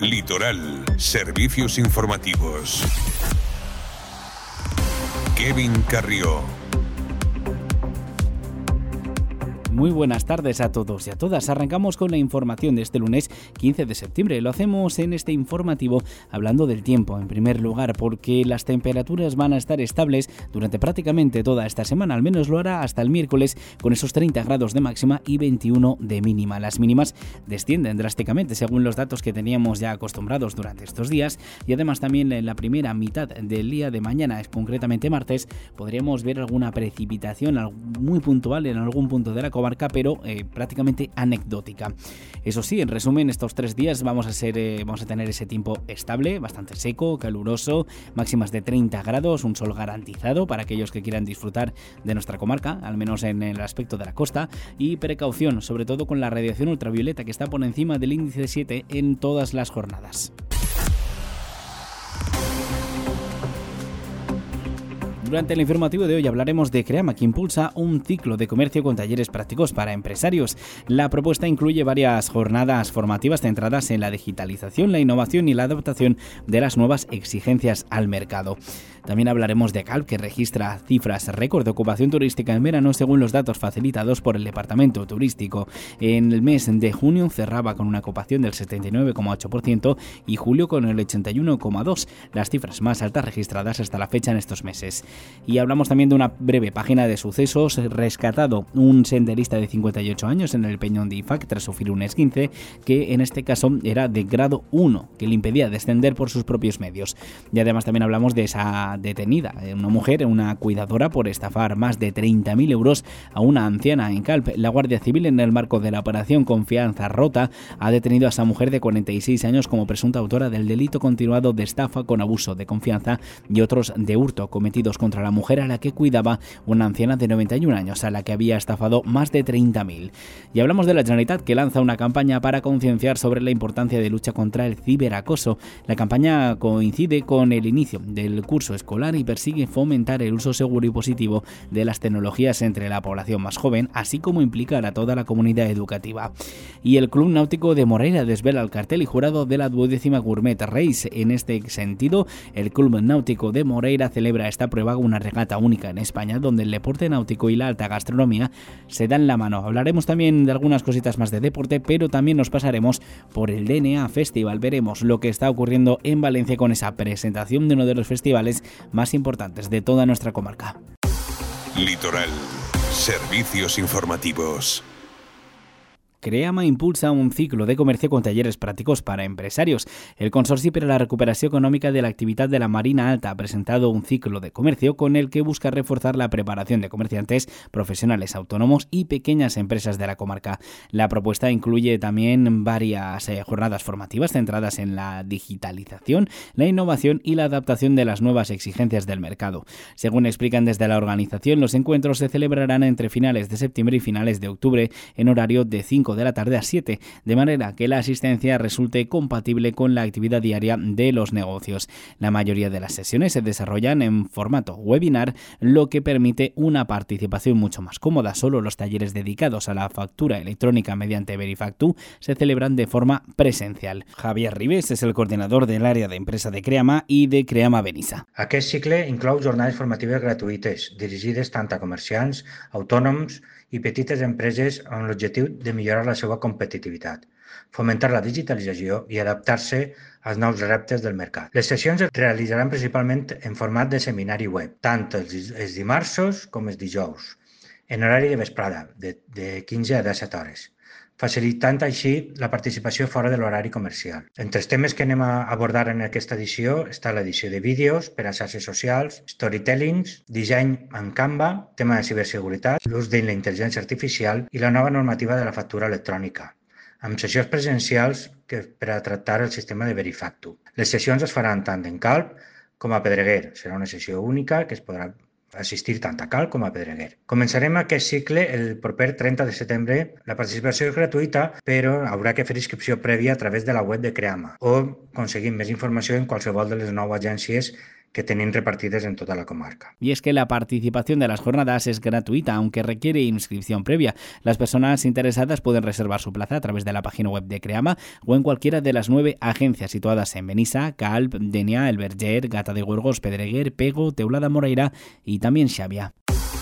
Litoral, servicios informativos. Kevin Carrió. Muy buenas tardes a todos y a todas. Arrancamos con la información de este lunes 15 de septiembre. Lo hacemos en este informativo hablando del tiempo, en primer lugar, porque las temperaturas van a estar estables durante prácticamente toda esta semana. Al menos lo hará hasta el miércoles, con esos 30 grados de máxima y 21 de mínima. Las mínimas descienden drásticamente según los datos que teníamos ya acostumbrados durante estos días, y además también en la primera mitad del día de mañana, concretamente martes, podríamos ver alguna precipitación muy puntual en algún punto de la comarca, pero prácticamente anecdótica. Eso sí, en resumen, estos 3 días vamos a tener ese tiempo estable, bastante seco, caluroso, máximas de 30 grados, un sol garantizado para aquellos que quieran disfrutar de nuestra comarca, al menos en el aspecto de la costa, y precaución, sobre todo con la radiación ultravioleta, que está por encima del índice 7 en todas las jornadas. Durante el informativo de hoy hablaremos de Creama, que impulsa un ciclo de comercio con talleres prácticos para empresarios. La propuesta incluye varias jornadas formativas centradas en la digitalización, la innovación y la adaptación de las nuevas exigencias al mercado. También hablaremos de Calp, que registra cifras récord de ocupación turística en verano según los datos facilitados por el Departamento Turístico. En el mes de junio cerraba con una ocupación del 79,8% y julio con el 81,2%, las cifras más altas registradas hasta la fecha en estos meses. Y hablamos también de una breve página de sucesos. Rescatado un senderista de 58 años en el Peñón de Ifac tras sufrir un esguince, que en este caso era de grado 1, que le impedía descender por sus propios medios. Y además también hablamos de esa detenida, una mujer, una cuidadora, por estafar más de 30.000 euros a una anciana en Calp. La Guardia Civil, en el marco de la operación Confianza Rota, ha detenido a esa mujer de 46 años como presunta autora del delito continuado de estafa con abuso de confianza y otros de hurto cometidos contra la mujer a la que cuidaba, una anciana de 91 años a la que había estafado más de 30.000. Y hablamos de la Generalitat, que lanza una campaña para concienciar sobre la importancia de lucha contra el ciberacoso. La campaña coincide con el inicio del curso escolar y persigue fomentar el uso seguro y positivo de las tecnologías entre la población más joven, así como implicar a toda la comunidad educativa. Y el Club Náutico de Moreira desvela el cartel y jurado de la 12ª Gourmet Race. En este sentido, el Club Náutico de Moreira celebra esta prueba, una regata única en España, donde el deporte náutico y la alta gastronomía se dan la mano. Hablaremos también de algunas cositas más de deporte, pero también nos pasaremos por el DNA Festival. Veremos lo que está ocurriendo en Valencia con esa presentación de uno de los festivales más importantes de toda nuestra comarca. Litoral, servicios informativos. Creama impulsa un ciclo de comercio con talleres prácticos para empresarios. El Consorci per a la Recuperació Econòmica de la Actividad de la Marina Alta ha presentado un ciclo de comercio con el que busca reforzar la preparación de comerciantes, profesionales autónomos y pequeñas empresas de la comarca. La propuesta incluye también varias jornadas formativas centradas en la digitalización, la innovación y la adaptación de las nuevas exigencias del mercado. Según explican desde la organización, los encuentros se celebrarán entre finales de septiembre y finales de octubre en horario de 5 de la tarde a 7, de manera que la asistencia resulte compatible con la actividad diaria de los negocios. La mayoría de las sesiones se desarrollan en formato webinar, lo que permite una participación mucho más cómoda. Solo los talleres dedicados a la factura electrónica mediante Verifactu se celebran de forma presencial. Javier Ribes és el coordinador de l'àrea d'empresa de Creama i de Creama Benissa. Aquest cicle inclou jornades formatives gratuïtes, dirigides tant a comerciants, autònoms i petites empreses amb l'objectiu de millorar la seva competitivitat, fomentar la digitalització i adaptar-se als nous reptes del mercat. Les sessions es realitzaran principalment en format de seminari web, tant els dimarts com els dijous, en horari de vesprada, de 15 a 17 hores, facilitant així la participació fora de l'horari comercial. Entre els temes que anem a abordar en aquesta edició està l'edició de vídeos per a xarxes socials, storytellings, disseny en Canva, tema de ciberseguretat, l'ús de la intel·ligència artificial i la nova normativa de la factura electrònica, amb sessions presencials per a tractar el sistema de Verifactu. Les sessions es faran tant en Calp com a Pedreguer. Serà una sessió única que es podrà assistir tant a Calp com a Pedreguer. Començarem aquest cicle el proper 30 de setembre. La participació és gratuïta, però haurà que fer inscripció prèvia a través de la web de Creama o aconseguir més informació en qualsevol de les 9 agències que tenim repartides en tota la comarca. Y es que la participación de las jornadas es gratuita, aunque requiere inscripción previa. Las personas interesadas pueden reservar su plaza a través de la página web de Creama o en cualquiera de las 9 agencias situadas en Benissa, Calp, Denia, El Verger, Gata de Gorgos, Pedreguer, Pego, Teulada Moreira y también Xavia.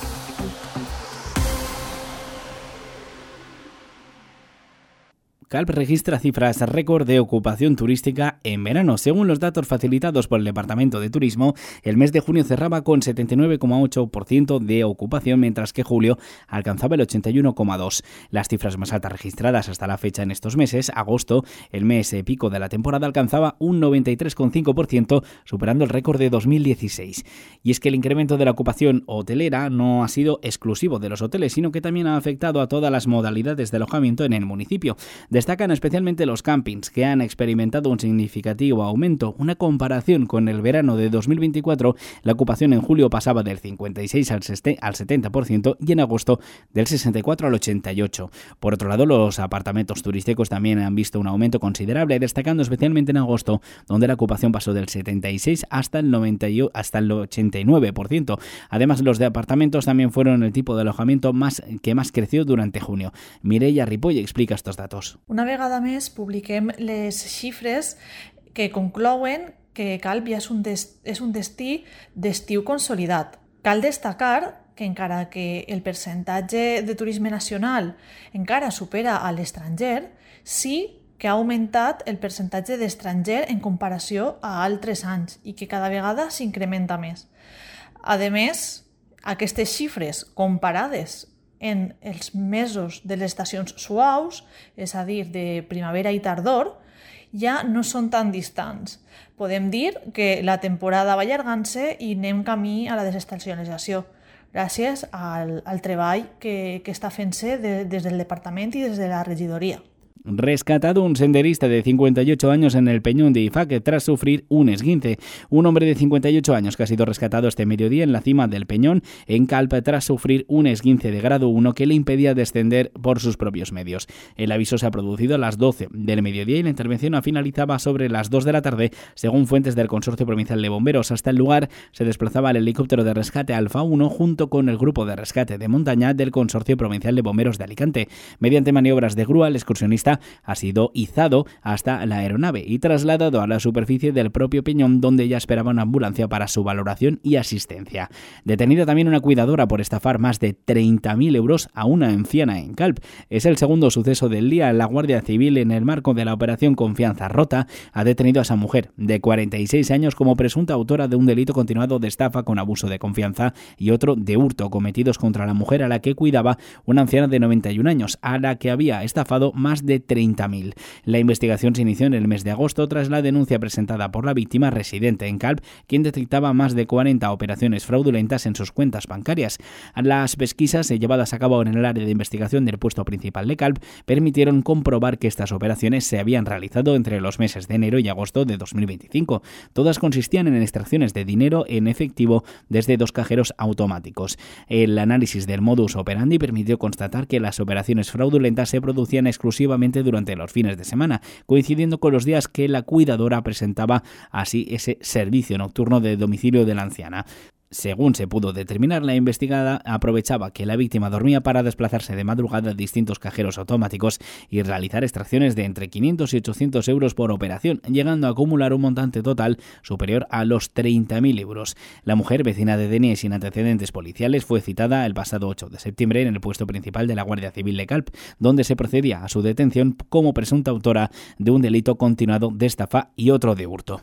Calp registra cifras récord de ocupación turística en verano. Según los datos facilitados por el Departamento de Turismo, el mes de junio cerraba con 79,8% de ocupación, mientras que julio alcanzaba el 81,2%. Las cifras más altas registradas hasta la fecha en estos meses, agosto, el mes pico de la temporada, alcanzaba un 93,5%, superando el récord de 2016. Y es que el incremento de la ocupación hotelera no ha sido exclusivo de los hoteles, sino que también ha afectado a todas las modalidades de alojamiento en el municipio. Destacan especialmente los campings, que han experimentado un significativo aumento. Una comparación con el verano de 2024, la ocupación en julio pasaba del 56 al 70% y en agosto del 64 al 88%. Por otro lado, los apartamentos turísticos también han visto un aumento considerable, destacando especialmente en agosto, donde la ocupación pasó del 76 hasta el 89%. Además, los de apartamentos también fueron el tipo de alojamiento que más creció durante junio. Mireia Ripoll explica estos datos. Una vegada més publiquem les xifres que conclouen que Calp ja és un destí d'estiu consolidat. Cal destacar que encara que el percentatge de turisme nacional encara supera a l'estranger, sí que ha augmentat el percentatge d'estranger en comparació a altres anys i que cada vegada s'incrementa més. A més, aquestes xifres comparades en els mesos de les estacions suaus, és a dir, de primavera i tardor, ja no són tan distants. Podem dir que la temporada va allargant-se i anem camí a la desestacionalització, gràcies al treball que està fent-se des del departament i des de la regidoria. Rescatado un senderista de 58 años en el Peñón de Ifaque tras sufrir un esguince. Un hombre de 58 años que ha sido rescatado este mediodía en la cima del Peñón en Calp tras sufrir un esguince de grado 1 que le impedía descender por sus propios medios. El aviso se ha producido a las 12 del mediodía y la intervención finalizaba sobre las 2 de la tarde, según fuentes del Consorcio Provincial de Bomberos. Hasta el lugar se desplazaba el helicóptero de rescate Alfa 1 junto con el grupo de rescate de montaña del Consorcio Provincial de Bomberos de Alicante. Mediante maniobras de grúa, el excursionista ha sido izado hasta la aeronave y trasladado a la superficie del propio Peñón, donde ya esperaba una ambulancia para su valoración y asistencia. Detenida también una cuidadora por estafar más de 30.000 euros a una anciana en Calp. Es el segundo suceso del día. La Guardia Civil, en el marco de la operación Confianza Rota, ha detenido a esa mujer de 46 años como presunta autora de un delito continuado de estafa con abuso de confianza y otro de hurto cometidos contra la mujer a la que cuidaba una anciana de 91 años, a la que había estafado más de 30.000. La investigación se inició en el mes de agosto tras la denuncia presentada por la víctima residente en Calp, quien detectaba más de 40 operaciones fraudulentas en sus cuentas bancarias. Las pesquisas llevadas a cabo en el área de investigación del puesto principal de Calp permitieron comprobar que estas operaciones se habían realizado entre los meses de enero y agosto de 2025. Todas consistían en extracciones de dinero en efectivo desde 2 cajeros automáticos. El análisis del modus operandi permitió constatar que las operaciones fraudulentas se producían exclusivamente durante los fines de semana, coincidiendo con los días que la cuidadora presentaba así ese servicio nocturno de domicilio de la anciana. Según se pudo determinar, la investigada aprovechaba que la víctima dormía para desplazarse de madrugada a distintos cajeros automáticos y realizar extracciones de entre 500 y 800 euros por operación, llegando a acumular un montante total superior a los 30.000 euros. La mujer, vecina de Denia y sin antecedentes policiales, fue citada el pasado 8 de septiembre en el puesto principal de la Guardia Civil de Calp, donde se procedía a su detención como presunta autora de un delito continuado de estafa y otro de hurto.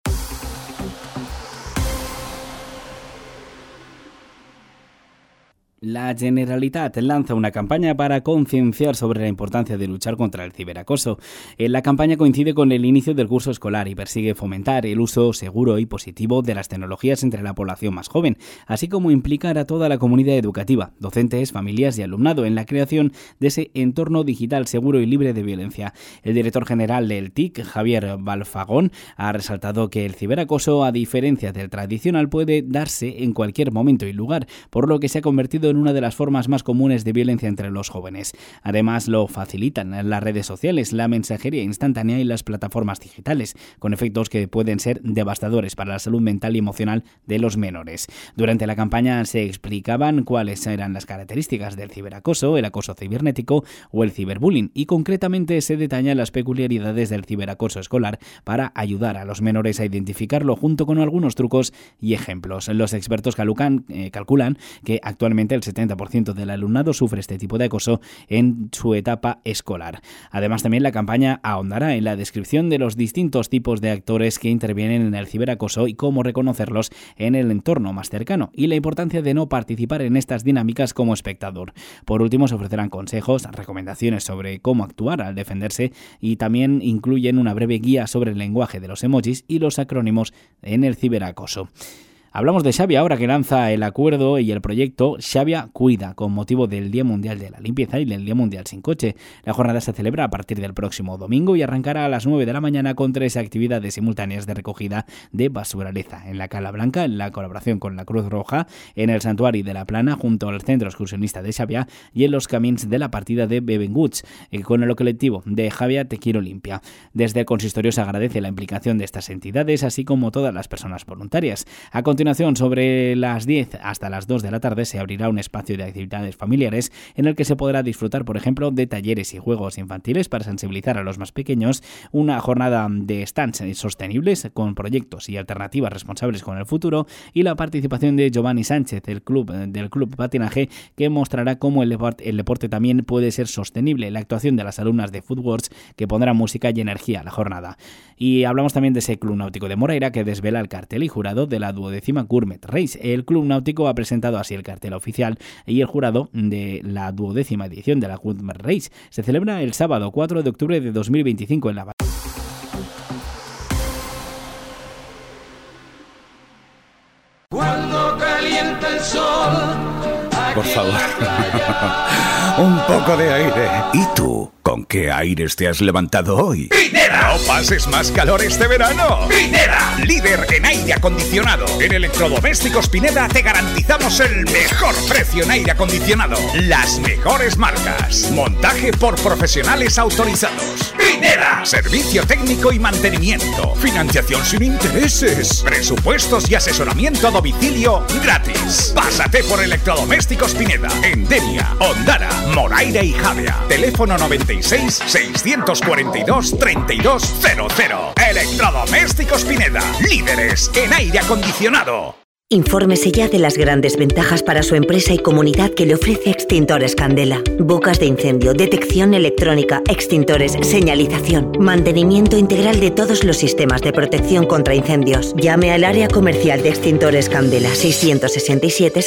La Generalitat lanza una campaña para concienciar sobre la importancia de luchar contra el ciberacoso. La campaña coincide con el inicio del curso escolar y persigue fomentar el uso seguro y positivo de las tecnologías entre la población más joven, así como implicar a toda la comunidad educativa, docentes, familias y alumnado en la creación de ese entorno digital seguro y libre de violencia. El director general del TIC, Javier Balfagón, ha resaltado que el ciberacoso, a diferencia del tradicional, puede darse en cualquier momento y lugar, por lo que se ha convertido en en una de las formas más comunes de violencia entre los jóvenes. Además, lo facilitan las redes sociales, la mensajería instantánea y las plataformas digitales, con efectos que pueden ser devastadores para la salud mental y emocional de los menores. Durante la campaña se explicaban cuáles eran las características del ciberacoso, el acoso cibernético o el ciberbullying, y concretamente se detallan las peculiaridades del ciberacoso escolar para ayudar a los menores a identificarlo, junto con algunos trucos y ejemplos. Los expertos calculan que actualmente el 70% del alumnado sufre este tipo de acoso en su etapa escolar. Además, también la campaña ahondará en la descripción de los distintos tipos de actores que intervienen en el ciberacoso y cómo reconocerlos en el entorno más cercano, y la importancia de no participar en estas dinámicas como espectador. Por último, se ofrecerán consejos, recomendaciones sobre cómo actuar al defenderse, y también incluyen una breve guía sobre el lenguaje de los emojis y los acrónimos en el ciberacoso. Hablamos de Xavia ahora, que lanza el acuerdo y el proyecto Xavia Cuida con motivo del Día Mundial de la Limpieza y del Día Mundial sin Coche. La jornada se celebra a partir del próximo domingo y arrancará a las 9 de la mañana con 3 actividades simultáneas de recogida de basuraleza en la Cala Blanca, en la colaboración con la Cruz Roja, en el Santuari de la Plana junto al Centro Excursionista de Xavia y en los camins de la partida de Bebenguts con el colectivo de Xavia Te Quiero Limpia. Desde el consistorio se agradece la implicación de estas entidades, así como todas las personas voluntarias. A continuación, sobre las 10 hasta las 2 de la tarde se abrirá un espacio de actividades familiares en el que se podrá disfrutar, por ejemplo, de talleres y juegos infantiles para sensibilizar a los más pequeños, una jornada de stands sostenibles con proyectos y alternativas responsables con el futuro, y la participación de Giovanni Sánchez del Club Patinaje, que mostrará cómo el deporte también puede ser sostenible, la actuación de las alumnas de Footworks, que pondrán música y energía a la jornada. Y hablamos también de ese Club Náutico de Moreira, que desvela el cartel y jurado de la 12ª Gourmet Race. El Club Náutico ha presentado así el cartel oficial y el jurado de la 12ª edición de la Gourmet Race. Se celebra el sábado 4 de octubre de 2025 en la Cuando calienta el sol. Por favor. Un poco de aire. ¿Y tú? ¿Con qué aires te has levantado hoy? ¡Pineda! ¡No pases más calor este verano! ¡Pineda! Líder en aire acondicionado. En Electrodomésticos Pineda te garantizamos el mejor precio en aire acondicionado. Las mejores marcas. Montaje por profesionales autorizados. ¡Pineda! Servicio técnico y mantenimiento. Financiación sin intereses. Presupuestos y asesoramiento a domicilio gratis. Pásate por Electrodomésticos Pineda. En Denia, Ondara, Moraira y Javea. Teléfono 96 642 3200. Electrodomésticos Pineda, líderes en aire acondicionado. Infórmese ya de las grandes ventajas para su empresa y comunidad que le ofrece Extintores Candela. Bocas de incendio, detección electrónica, extintores, señalización, mantenimiento integral de todos los sistemas de protección contra incendios. Llame al área comercial de Extintores Candela 667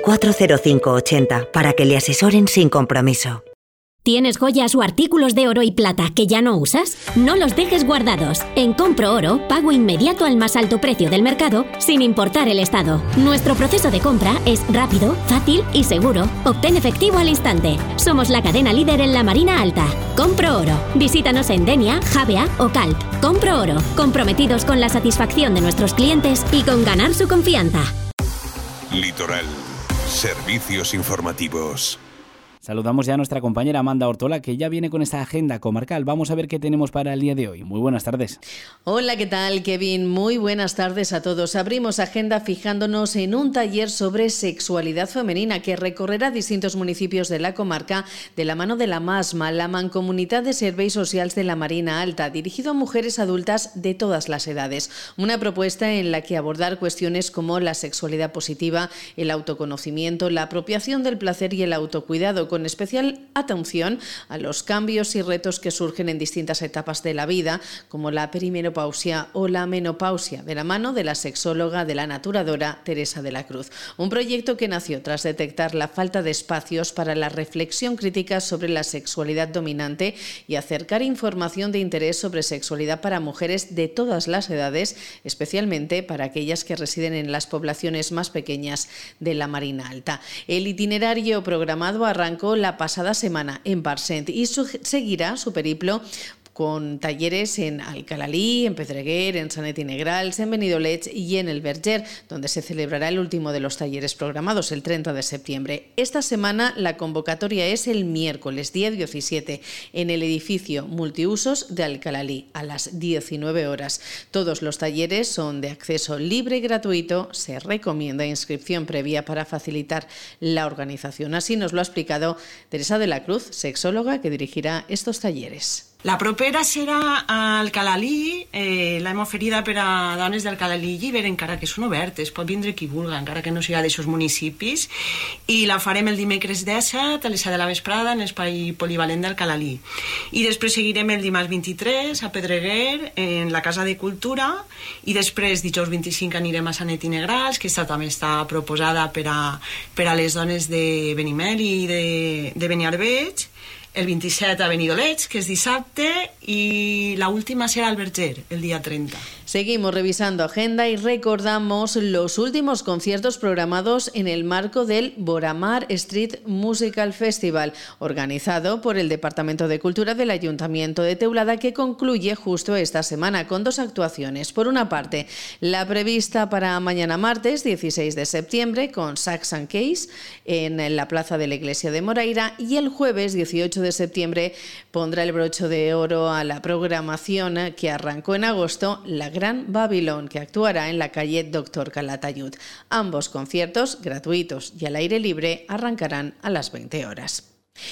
640580 para que le asesoren sin compromiso. ¿Tienes joyas o artículos de oro y plata que ya no usas? No los dejes guardados. En Compro Oro, pago inmediato al más alto precio del mercado, sin importar el estado. Nuestro proceso de compra es rápido, fácil y seguro. Obtén efectivo al instante. Somos la cadena líder en la Marina Alta. Compro Oro. Visítanos en Denia, Javea o Calp. Compro Oro. Comprometidos con la satisfacción de nuestros clientes y con ganar su confianza. Litoral. Servicios informativos. Saludamos ya a nuestra compañera Amanda Ortola, que ya viene con esta agenda comarcal. Vamos a ver qué tenemos para el día de hoy. Muy buenas tardes. Hola, ¿qué tal, Kevin? Muy buenas tardes a todos. Abrimos agenda fijándonos en un taller sobre sexualidad femenina que recorrerá distintos municipios de la comarca de la mano de la MASMA, la Mancomunitat de Serveis Socials de la Marina Alta, dirigido a mujeres adultas de todas las edades. Una propuesta en la que abordar cuestiones como la sexualidad positiva, el autoconocimiento, la apropiación del placer y el autocuidado, con especial atención a los cambios y retos que surgen en distintas etapas de la vida, como la perimenopausia o la menopausia, de la mano de la sexóloga de la naturadora Teresa de la Cruz. Un proyecto que nació tras detectar la falta de espacios para la reflexión crítica sobre la sexualidad dominante y acercar información de interés sobre sexualidad para mujeres de todas las edades, especialmente para aquellas que residen en las poblaciones más pequeñas de la Marina Alta. El itinerario programado arrancó la pasada semana en Parcent y seguirá su periplo con talleres en Alcalalí, en Pedreguer, en Sanet i Negrals, en Benidorm y en el Verger, donde se celebrará el último de los talleres programados el 30 de septiembre. Esta semana la convocatoria es el miércoles, día 17, en el edificio multiusos de Alcalalí, a las 19 horas. Todos los talleres son de acceso libre y gratuito. Se recomienda inscripción previa para facilitar la organización. Así nos lo ha explicado Teresa de la Cruz, sexóloga que dirigirá estos talleres. La propera serà a Alcalalí, l'hem oferida per a dones d'Alcalalí i Llíber, encara que són obertes, pot vindre qui vulga, encara que no siga d'aixòs municipis, i la farem el dimecres 17 a les 7 de la vesprada en l'espai polivalent d'Alcalalí. I després seguirem el dimarts 23 a Pedreguer, en la Casa de Cultura, i després dijous 25 anirem a Sanet i Negrals, que també està proposada per a les dones de Benimel i de Beniarbeig, el 27 a Benidorm, que es dissabte, y la última será al Verger, el día 30. Seguimos revisando agenda y recordamos los últimos conciertos programados en el marco del Boramar Street Musical Festival, organizado por el Departamento de Cultura del Ayuntamiento de Teulada, que concluye justo esta semana con 2 actuaciones. Por una parte, la prevista para mañana martes 16 de septiembre con Sax and Case en la plaza de la Iglesia de Moraira, y el jueves 18 de septiembre pondrá el broche de oro a la programación que arrancó en agosto, la Gran Babilón, que actuará en la calle Doctor Calatayud. Ambos conciertos, gratuitos y al aire libre, arrancarán a las 20 horas.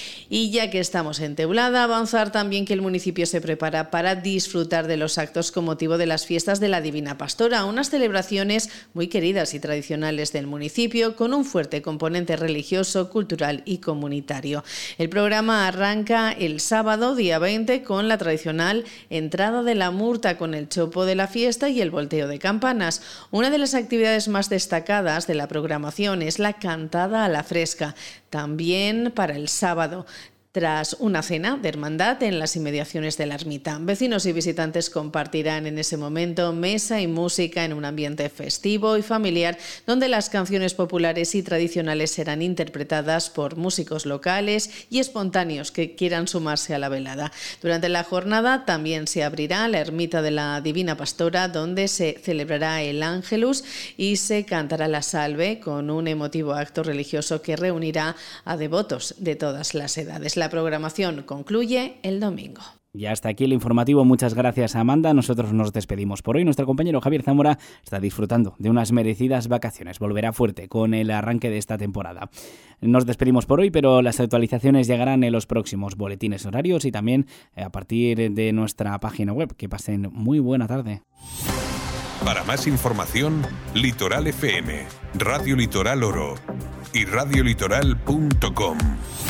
Y ya que estamos en Teulada, avanzar también que el municipio se prepara para disfrutar de los actos con motivo de las fiestas de la Divina Pastora, unas celebraciones muy queridas y tradicionales del municipio, con un fuerte componente religioso, cultural y comunitario. El programa arranca el sábado, día 20, con la tradicional entrada de la murta con el chopo de la fiesta y el volteo de campanas. Una de las actividades más destacadas de la programación es la cantada a la fresca, también para el sábado, tras una cena de hermandad en las inmediaciones de la ermita. Vecinos y visitantes compartirán en ese momento mesa y música en un ambiente festivo y familiar, donde las canciones populares y tradicionales serán interpretadas por músicos locales y espontáneos que quieran sumarse a la velada. Durante la jornada también se abrirá la ermita de la Divina Pastora, donde se celebrará el Ángelus y se cantará la salve, con un emotivo acto religioso que reunirá a devotos de todas las edades. La programación concluye el domingo. Y hasta aquí el informativo. Muchas gracias, Amanda. Nosotros nos despedimos por hoy. Nuestro compañero Javier Zamora está disfrutando de unas merecidas vacaciones. Volverá fuerte con el arranque de esta temporada. Nos despedimos por hoy, pero las actualizaciones llegarán en los próximos boletines horarios y también a partir de nuestra página web. Que pasen muy buena tarde. Para más información, Litoral FM, Radio Litoral Oro y radiolitoral.com.